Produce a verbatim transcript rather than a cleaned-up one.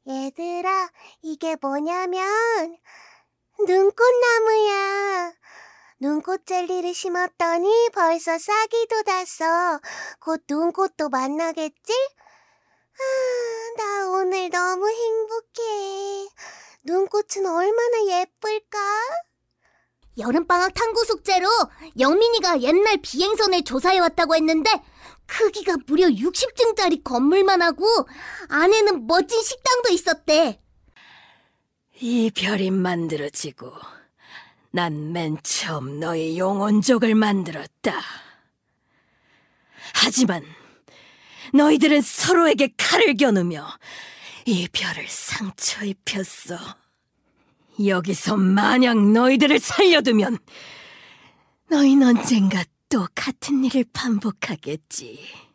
얘들아, 이게 뭐냐면 눈꽃나무야. 눈꽃 젤리를 심었더니 벌써 싹이 돋았어. 곧 눈꽃도 만나겠지? 아, 나 오늘 너무 행복해. 눈꽃은 얼마나 예쁠까? 여름방학 탐구 숙제로 영민이가 옛날 비행선을 조사해왔다고 했는데 크기가 무려 육십 층짜리 건물만 하고 안에는 멋진 식당도 있었대. 이 별이 만들어지고 난 맨 처음 너희 용원족을 만들었다. 하지만 너희들은 서로에게 칼을 겨누며 이 별을 상처 입혔어. 여기서 만약 너희들을 살려두면 너희는 언젠가 또 같은 일을 반복하겠지.